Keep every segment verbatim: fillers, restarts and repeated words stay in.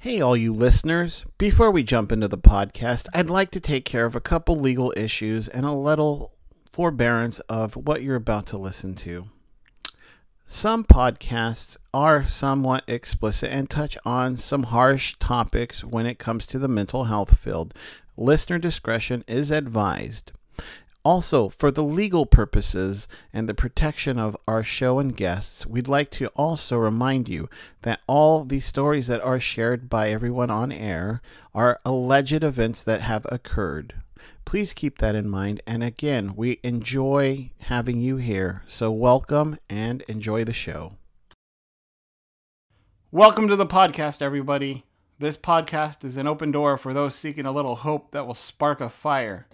Hey, all you listeners. Before we jump into the podcast, I'd like to take care of a couple legal issues and a little forbearance of what you're about to listen to. Some podcasts are somewhat explicit and touch on some harsh topics when it comes to the mental health field. Listener discretion is advised. Also, for the legal purposes and the protection of our show and guests, we'd like to also remind you that all the stories that are shared by everyone on air are alleged events that have occurred. Please keep that in mind. And again, we enjoy having you here. So welcome and enjoy the show. Welcome to the podcast, everybody. This podcast is an open door for those seeking a little hope that will spark a fire.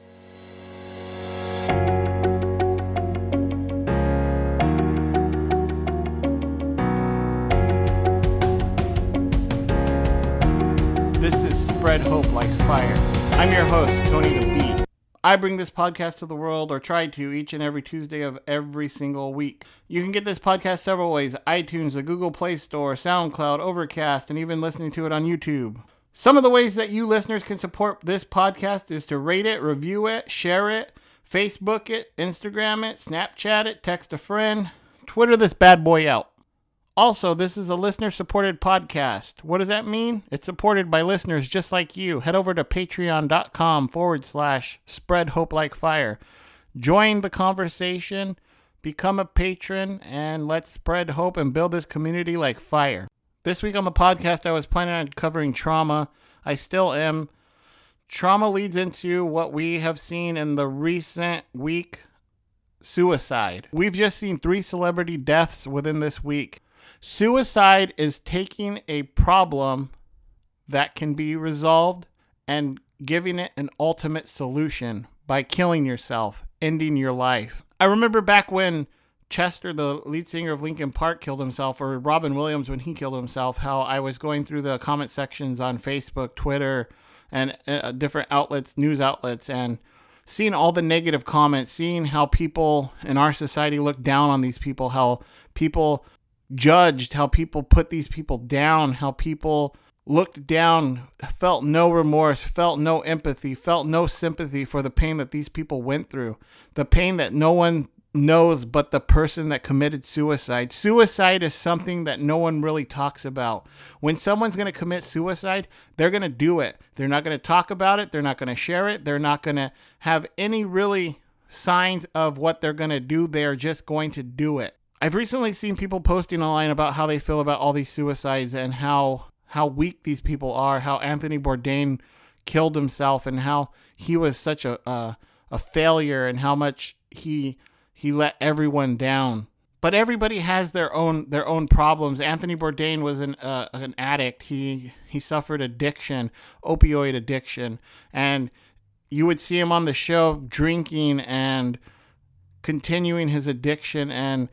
This is Spread Hope Like Fire. I'm your host, Tony the Beat. I bring this podcast to the world, or try to, each and every Tuesday of every single week. You can get this podcast several ways: iTunes, the Google Play Store, SoundCloud, Overcast, and even listening to it on YouTube. Some of the ways that you listeners can support this podcast is to rate it, review it, share it, Facebook it, Instagram it, Snapchat it, text a friend, Twitter this bad boy out. Also, this is a listener-supported podcast. What does that mean? It's supported by listeners just like you. Head over to patreon.com forward slash spread hope like fire. Join the conversation, become a patron, and let's spread hope and build this community like fire. This week on the podcast, I was planning on covering trauma. I still am. Trauma leads into what we have seen in the recent week: suicide. We've just seen three celebrity deaths within this week. Suicide is taking a problem that can be resolved and giving it an ultimate solution by killing yourself, ending your life. I remember back when Chester, the lead singer of Linkin Park, killed himself, or Robin Williams when he killed himself, how I was going through the comment sections on Facebook, Twitter, and uh, different outlets, news outlets, and seeing all the negative comments, seeing how people in our society look down on these people, how people judged, how people put these people down, how people looked down, felt no remorse, felt no empathy, felt no sympathy for the pain that these people went through, the pain that no one knows but the person that committed suicide. Suicide is something that no one really talks about. When someone's going to commit suicide, they're going to do it. They're not going to talk about it. They're not going to share it. They're not going to have any really signs of what they're going to do. They're just going to do it. I've recently seen people posting online about how they feel about all these suicides and how how weak these people are, how Anthony Bourdain killed himself and how he was such a a, a failure and how much he he let everyone down. But everybody has their own their own problems. Anthony Bourdain was an uh, an addict. He he suffered addiction, opioid addiction, and you would see him on the show drinking and continuing his addiction, and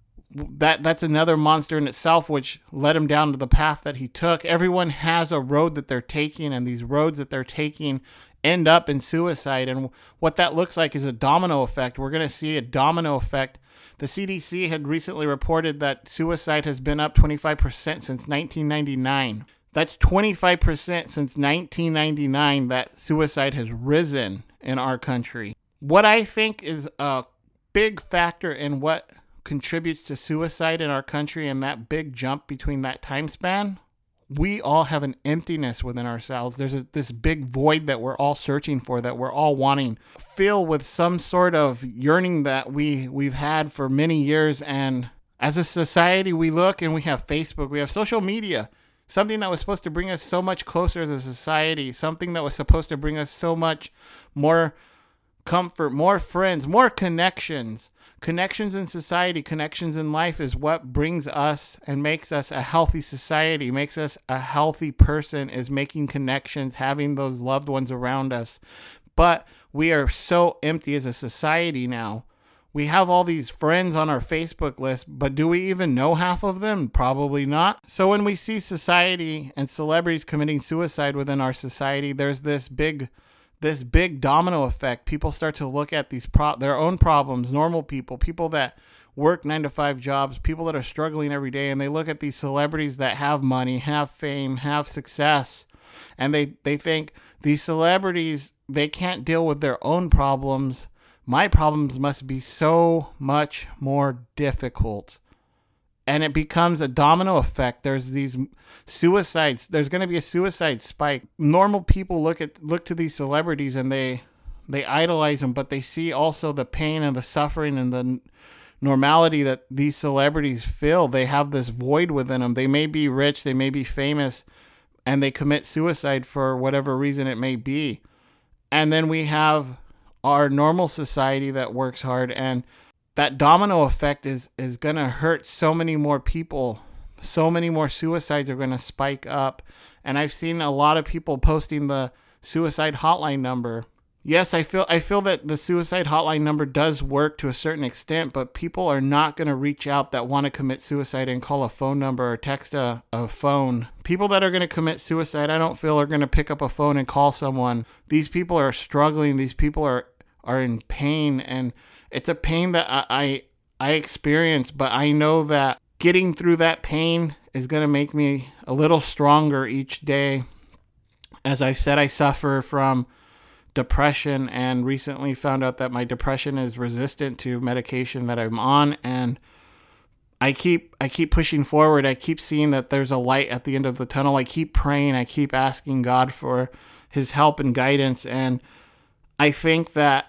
that that's another monster in itself, which led him down to the path that he took. Everyone has a road that they're taking, and these roads that they're taking end up in suicide. And what that looks like is a domino effect. We're going to see a domino effect. The C D C had recently reported that suicide has been up twenty-five percent since nineteen ninety-nine. That's twenty-five percent since nineteen ninety-nine that suicide has risen in our country. What I think is a big factor in what contributes to suicide in our country, and that big jump between that time span, we all have an emptiness within ourselves. There's a, this big void that we're all searching for, that we're all wanting fill with some sort of yearning that we we've had for many years. And as a society, we look and we have Facebook, we have social media, something that was supposed to bring us so much closer as a society, something that was supposed to bring us so much more comfort, more friends, more connections. Connections in society, connections in life is what brings us and makes us a healthy society, makes us a healthy person, is making connections, having those loved ones around us. But we are so empty as a society now. We have all these friends on our Facebook list, but do we even know half of them? Probably not. So when we see society and celebrities committing suicide within our society, there's this big this big domino effect. People start to look at these pro- their own problems, normal people, people that work nine to five jobs, people that are struggling every day, and they look at these celebrities that have money, have fame, have success, and they, they think these celebrities, they can't deal with their own problems. My problems must be so much more difficult. And it becomes a domino effect. There's these suicides. There's going to be a suicide spike. Normal people look at look to these celebrities and they they idolize them, but they see also the pain and the suffering and the normality that these celebrities feel. They have this void within them. They may be rich, they may be famous, and they commit suicide for whatever reason it may be. And then we have our normal society that works hard, and that domino effect is, is going to hurt so many more people. So many more suicides are going to spike up. And I've seen a lot of people posting the suicide hotline number. Yes, I feel I feel that the suicide hotline number does work to a certain extent, but people are not going to reach out that want to commit suicide and call a phone number or text a, a phone. People that are going to commit suicide, I don't feel are going to pick up a phone and call someone. These people are struggling. These people are, are in pain, and it's a pain that I, I, I experience, but I know that getting through that pain is going to make me a little stronger each day. As I've said, I suffer from depression, and recently found out that my depression is resistant to medication that I'm on, and I keep I keep pushing forward. I keep seeing that there's a light at the end of the tunnel. I keep praying. I keep asking God for his help and guidance, and I think that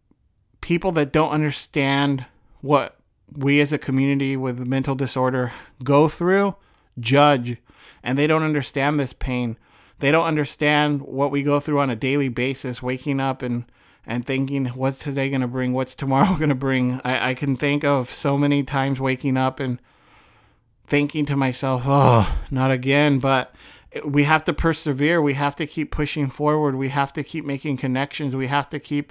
people that don't understand what we as a community with mental disorder go through judge, and they don't understand this pain. They don't understand what we go through on a daily basis, waking up and, and thinking, what's today going to bring? What's tomorrow going to bring? I, I can think of so many times waking up and thinking to myself, oh, not again. But we have to persevere. We have to keep pushing forward. We have to keep making connections. We have to keep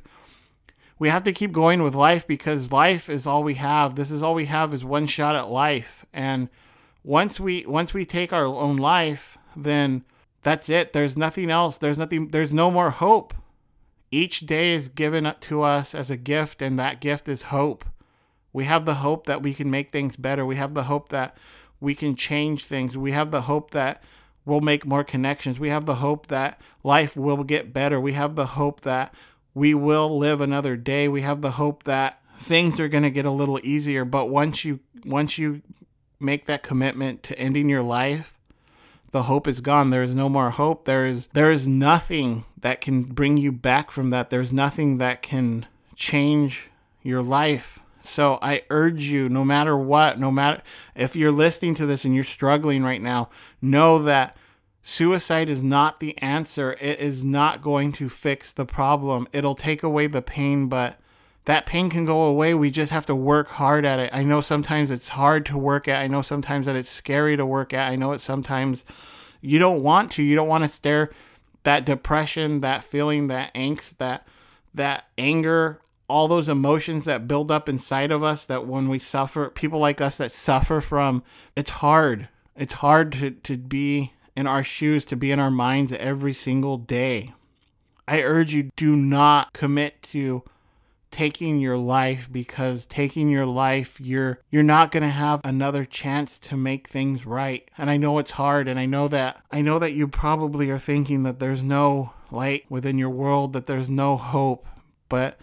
we have to keep going with life, because life is all we have. This is all we have, is one shot at life. And once we once we take our own life, then that's it. There's nothing else. There's nothing. There's no more hope. Each day is given to us as a gift, and that gift is hope. We have the hope that we can make things better. We have the hope that we can change things. We have the hope that we'll make more connections. We have the hope that life will get better. We have the hope that we will live another day. We have the hope that things are going to get a little easier. But once you once you make that commitment to ending your life, the hope is gone. There is no more hope. There is there is nothing that can bring you back from that. There's nothing that can change your life. So I urge you, no matter what, no matter if you're listening to this and you're struggling right now, know that suicide is not the answer. It is not going to fix the problem. It'll take away the pain, but that pain can go away. We just have to work hard at it. I know sometimes it's hard to work at. I know sometimes that it's scary to work at. I know it's sometimes you don't want to. You don't want to stare that depression, that feeling, that angst, that that anger, all those emotions that build up inside of us, that when we suffer, people like us that suffer from, it's hard. It's hard to, to be in our shoes, to be in our minds every single day. I urge you, do not commit to taking your life, because taking your life, you're you're not going to have another chance to make things right. And I know it's hard, and I know that I know that you probably are thinking that there's no light within your world, that there's no hope, but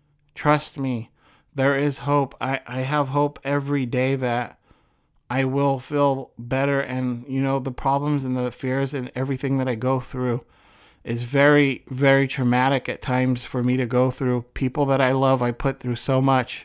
trust me, there is hope. I, I have hope every day that I will feel better, and you know, the problems and the fears and everything that I go through is very, very traumatic at times for me to go through. People that I love, I put through so much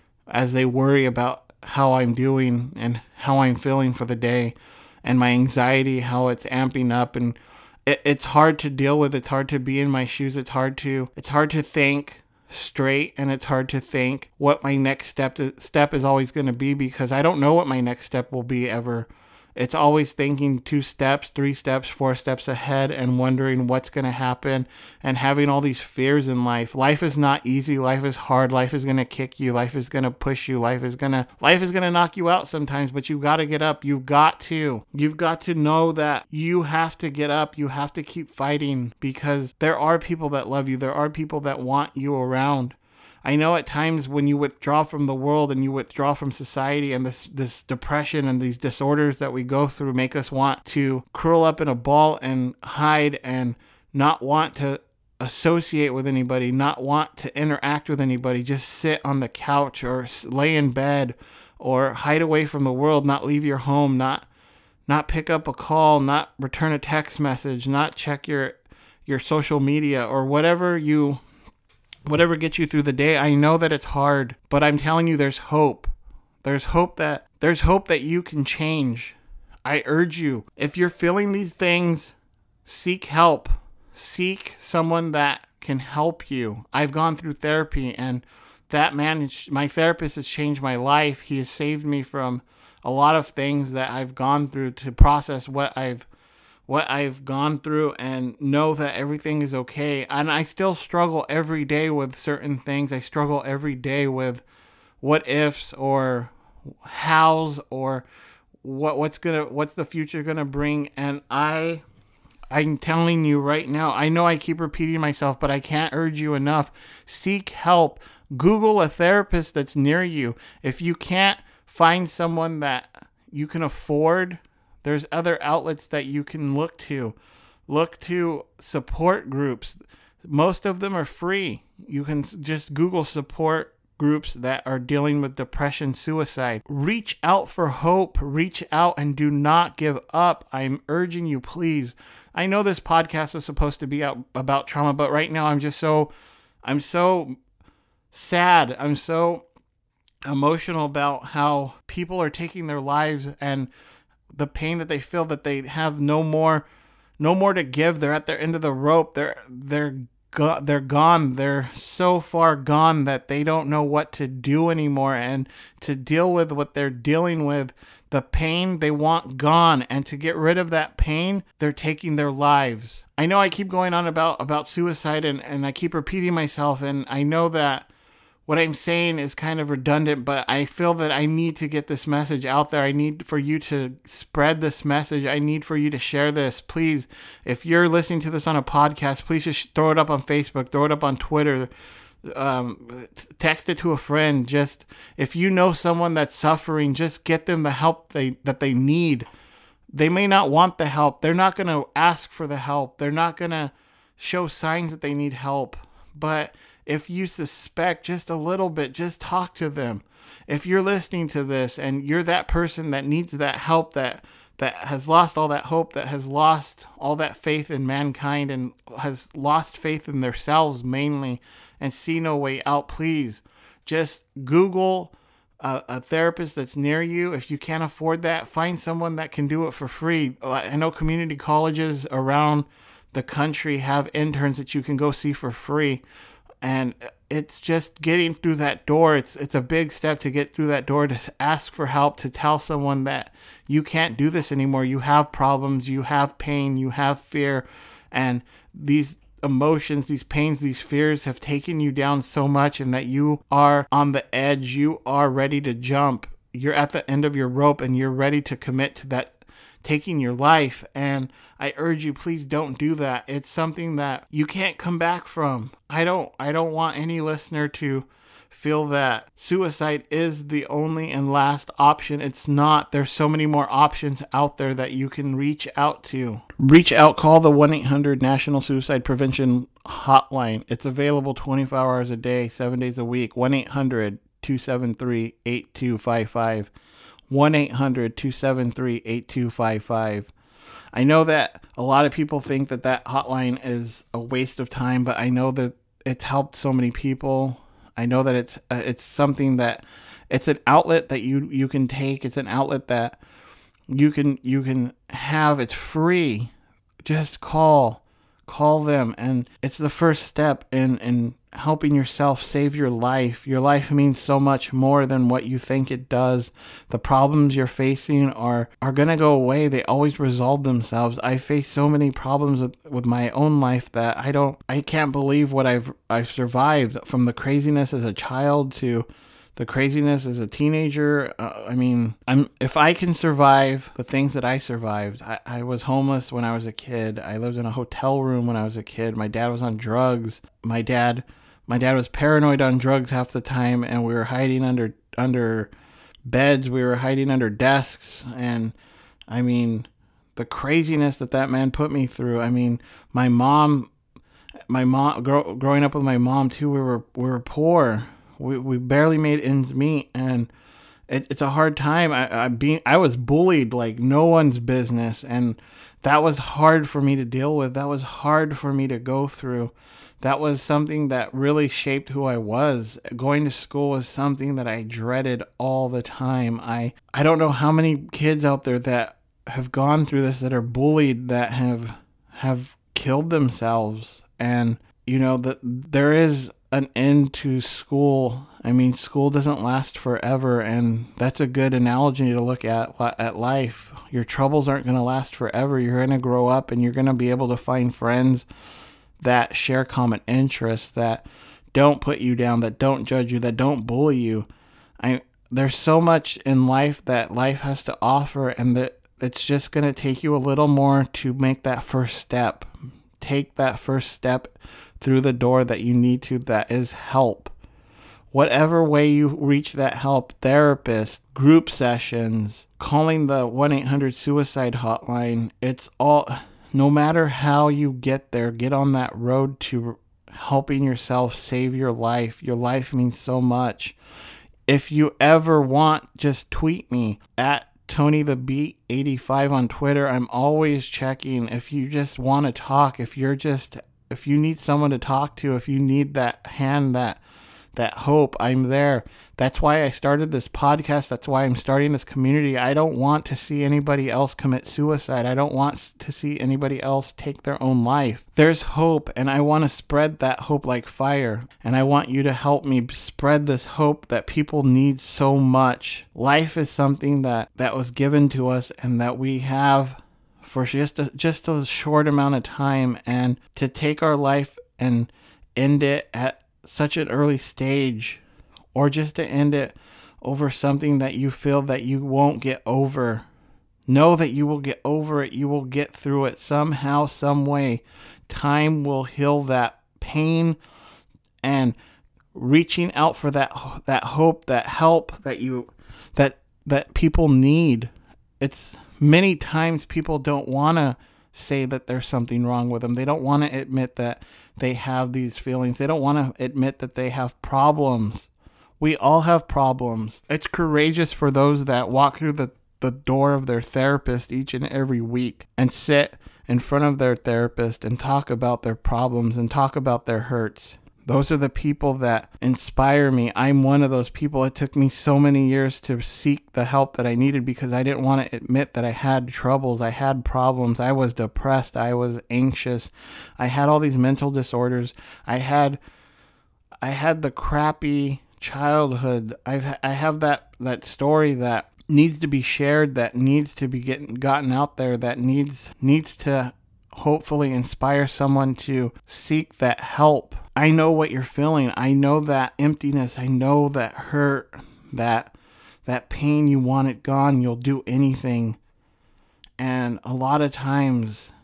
as they worry about how I'm doing and how I'm feeling for the day, and my anxiety, how it's amping up, and it, it's hard to deal with. It's hard to be in my shoes. It's hard to, it's hard to think straight, and it's hard to think what my next step to, step is always going to be, because I don't know what my next step will be ever. It's always thinking two steps, three steps, four steps ahead, and wondering what's going to happen, and having all these fears in life. Life is not easy. Life is hard. Life is going to kick you. Life is going to push you. Life is going to life is going to knock you out sometimes, but you've got to get up. You've got to. You've got to know that you have to get up. You have to keep fighting, because there are people that love you. There are people that want you around. I know at times when you withdraw from the world and you withdraw from society, and this, this depression and these disorders that we go through make us want to curl up in a ball and hide and not want to associate with anybody, not want to interact with anybody, just sit on the couch or lay in bed or hide away from the world, not leave your home, not not pick up a call, not return a text message, not check your your social media or whatever you whatever gets you through the day. I know that it's hard, but I'm telling you, there's hope. There's hope that there's hope that you can change. I urge you, if you're feeling these things, seek help. Seek someone that can help you. I've gone through therapy, and that man, my therapist, has changed my life. He has saved me from a lot of things that I've gone through to process what I've what I've gone through and know that everything is okay. And I still struggle every day with certain things. I struggle every day with what ifs or hows or what what's gonna what's the future gonna bring. And I I'm telling you right now, I know I keep repeating myself, but I can't urge you enough. Seek help. Google a therapist that's near you. If you can't find someone that you can afford, there's other outlets that you can look to. Look to support groups. Most of them are free. You can just Google support groups that are dealing with depression, suicide. Reach out for hope. Reach out and do not give up. I'm urging you, please. I know this podcast was supposed to be out about trauma, but right now I'm just so, I'm so sad. I'm so emotional about how people are taking their lives and the pain that they feel that they have no more, no more to give. They're at their end of the rope. They're, they're, go- they're gone. They're so far gone that they don't know what to do anymore. And to deal with what they're dealing with, the pain they want gone, and to get rid of that pain, they're taking their lives. I know I keep going on about, about suicide and, and I keep repeating myself, and I know that what I'm saying is kind of redundant, but I feel that I need to get this message out there. I need for you to spread this message. I need for you to share this. Please, if you're listening to this on a podcast, please just throw it up on Facebook, throw it up on Twitter, um, text it to a friend. Just, if you know someone that's suffering, just get them the help they that they need. They may not want the help. They're not going to ask for the help. They're not going to show signs that they need help. But if you suspect just a little bit, just talk to them. If you're listening to this and you're that person that needs that help, that that has lost all that hope, that has lost all that faith in mankind and has lost faith in themselves mainly and see no way out, please just Google a, a therapist that's near you. If you can't afford that, find someone that can do it for free. I know community colleges around the country have interns that you can go see for free. And it's just getting through that door. It's it's a big step to get through that door, to ask for help, to tell someone that you can't do this anymore. You have problems, you have pain, you have fear, and these emotions, these pains, these fears have taken you down so much, and that you are on the edge. You are ready to jump. You're at the end of your rope, and you're ready to commit to that, taking your life. And I urge you, please don't do that. It's something that you can't come back from. I don't I don't want any listener to feel that suicide is the only and last option. It's not. There's so many more options out there that you can reach out to. Reach out, call the one eight hundred National Suicide Prevention Hotline. It's available twenty-four hours a day, seven days a week. one eight hundred two seven three eight two five five. one eight hundred two seven three eight two five five. I know that a lot of people think that that hotline is a waste of time, but I know that it's helped so many people. I know that it's uh, it's something that it's an outlet that you you can take. It's an outlet that you can you can have. It's free. Just call call them, and it's the first step in in helping yourself save your life. Your life means so much more than what you think it does. The problems you're facing are are gonna go away. They always resolve themselves. I face so many problems with, with my own life that I don't I can't believe what I've I've survived, from the craziness as a child to the craziness as a teenager. uh, I mean, I'm if I can survive the things that I survived. I, I was homeless when I was a kid. I lived in a hotel room when I was a kid. My dad was on drugs. My dad my dad was paranoid on drugs half the time, and we were hiding under under beds, we were hiding under desks, and I mean, the craziness that that man put me through. I mean, my mom, my mom, grow, growing up with my mom too, we were we were poor. We we barely made ends meet, and it, it's a hard time. I I being I was bullied like no one's business, and that was hard for me to deal with. That was hard for me to go through. That was something that really shaped who I was. Going to school was something that I dreaded all the time. I I don't know how many kids out there that have gone through this, that are bullied, that have have killed themselves. And you know that there is an end to school. I mean, school doesn't last forever, and that's a good analogy to look at at life. Your troubles aren't going to last forever. You're going to grow up, and you're going to be able to find friends that share common interests, that don't put you down, that don't judge you, that don't bully you. I there's so much in life that life has to offer, and that it's just going to take you a little more to make that first step. Take that first step through the door that you need to, that is help. Whatever way you reach that help, therapist, group sessions, calling the one eight hundred suicide hotline, it's all, no matter how you get there, get on that road to helping yourself save your life. Your life means so much. If you ever want, just tweet me at Tony the Beat eighty-five on Twitter. I'm always checking. If you just want to talk, if you're just, if you need someone to talk to, if you need that hand, that that hope, I'm there. That's why I started this podcast. That's why I'm starting this community. I don't want to see anybody else commit suicide. I don't want to see anybody else take their own life. There's hope, and I want to spread that hope like fire. And I want you to help me spread this hope that people need so much. Life is something that, that was given to us, and that we have for just a, just a short amount of time. And to take our life and end it at such an early stage, or just to end it over something that you feel that you won't get over. Know that you will get over it. You will get through it somehow, some way. Time will heal that pain, and reaching out for that that hope, that help that you that that people need. It's many times people don't want to say that there's something wrong with them. They don't want to admit that they have these feelings. They don't want to admit that they have problems. We all have problems. It's courageous for those that walk through the, the door of their therapist each and every week and sit in front of their therapist and talk about their problems and talk about their hurts. Those are the people that inspire me. I'm one of those people. It took me so many years to seek the help that I needed because I didn't want to admit that I had troubles. I had problems. I was depressed. I was anxious. I had all these mental disorders. I had I had the crappy childhood. I've I have that that story that needs to be shared, that needs to be getting gotten out there, that needs needs to hopefully inspire someone to seek that help. I know what you're feeling. I know that emptiness. I know that hurt, that that pain. You want it gone. You'll do anything. And a lot of times,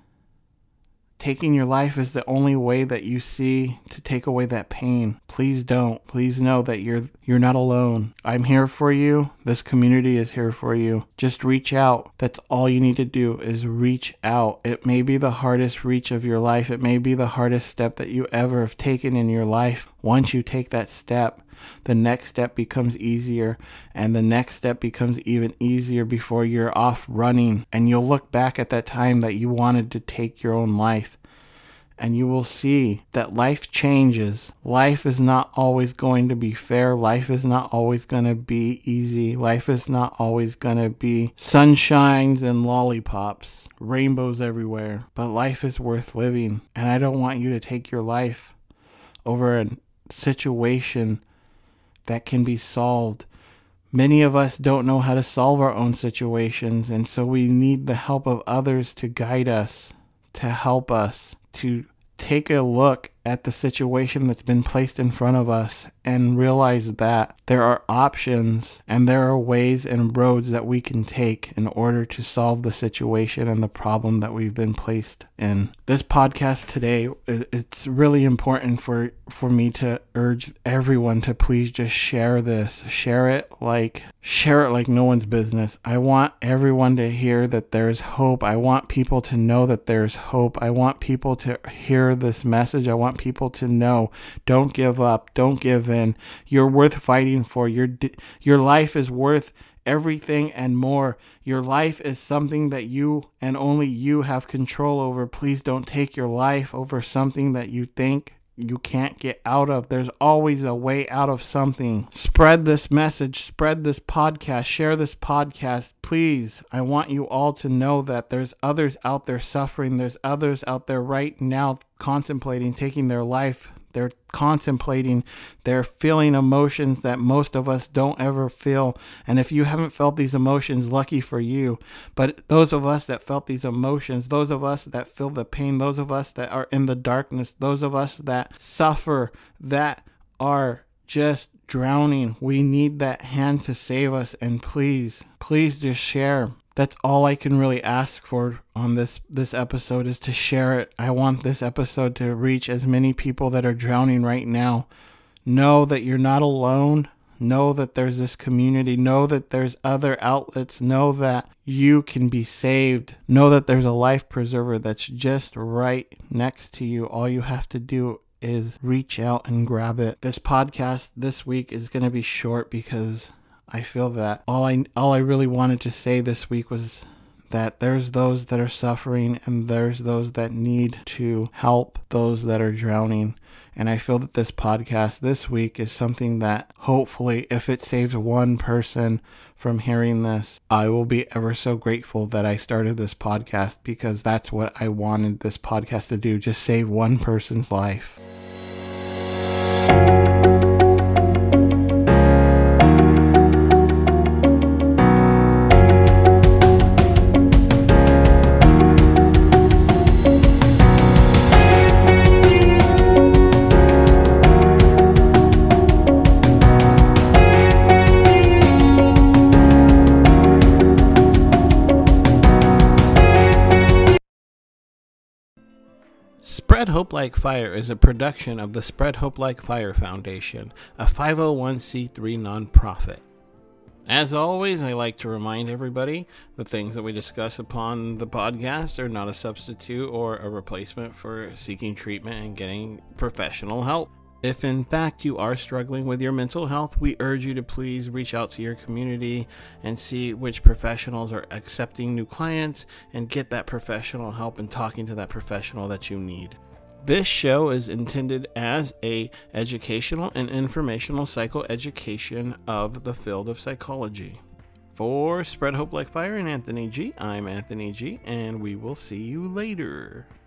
taking your life is the only way that you see to take away that pain. Please don't. Please know that you're you're not alone. I'm here for you. This community is here for you. Just reach out. That's all you need to do is reach out. It may be the hardest reach of your life. It may be the hardest step that you ever have taken in your life. Once you take that step, the next step becomes easier, and the next step becomes even easier before you're off running. And you'll look back at that time that you wanted to take your own life, and you will see that life changes. Life is not always going to be fair. Life is not always going to be easy. Life is not always going to be sunshines and lollipops, rainbows everywhere. But life is worth living, and I don't want you to take your life over a situation that can be solved. Many of us don't know how to solve our own situations, and so we need the help of others to guide us, to help us, to take a look at the situation that's been placed in front of us and realize that there are options and there are ways and roads that we can take in order to solve the situation and the problem that we've been placed in. This podcast today, it's really important for, for me to urge everyone to please just share this. Share it like share it like no one's business. I want everyone to hear that there's hope. I want people to know that there's hope. I want people to hear this message. I want people to know, don't give up. Don't give in. You're worth fighting for. Your your life is worth everything and more. Your life is something that you and only you have control over. Please don't take your life over something that you think you can't get out of. There's always a way out of something. Spread this message, spread this podcast, share this podcast. Please, I want you all to know that there's others out there suffering. There's others out there right now contemplating taking their life. They're contemplating, they're feeling emotions that most of us don't ever feel. And if you haven't felt these emotions, lucky for you. But those of us that felt these emotions, those of us that feel the pain, those of us that are in the darkness, those of us that suffer, that are just drowning, we need that hand to save us. And please, please just share. That's all I can really ask for on this, this episode is to share it. I want this episode to reach as many people that are drowning right now. Know that you're not alone. Know that there's this community. Know that there's other outlets. Know that you can be saved. Know that there's a life preserver that's just right next to you. All you have to do is reach out and grab it. This podcast this week is going to be short because I feel that all I all I really wanted to say this week was that there's those that are suffering and there's those that need to help those that are drowning. And I feel that this podcast this week is something that hopefully, if it saves one person from hearing this, I will be ever so grateful that I started this podcast, because that's what I wanted this podcast to do, just save one person's life. Spread Hope Like Fire is a production of the Spread Hope Like Fire Foundation, a five oh one c three nonprofit. As always, I like to remind everybody the things that we discuss upon the podcast are not a substitute or a replacement for seeking treatment and getting professional help. If in fact you are struggling with your mental health, we urge you to please reach out to your community and see which professionals are accepting new clients and get that professional help and talking to that professional that you need. This show is intended as a educational and informational psychoeducation of the field of psychology. For Spread Hope Like Fire and Anthony G, I'm Anthony G, and we will see you later.